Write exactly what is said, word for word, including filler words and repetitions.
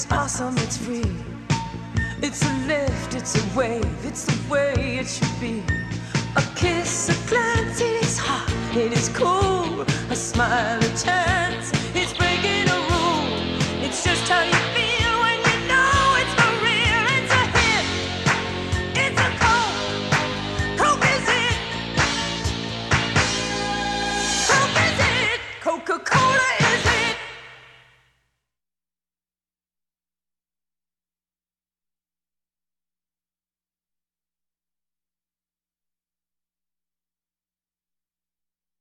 is awesome, it's free. It's a lift, it's a wave, it's the way it should be. A kiss, a glance, it is hot, it is cool. A smile, a chance.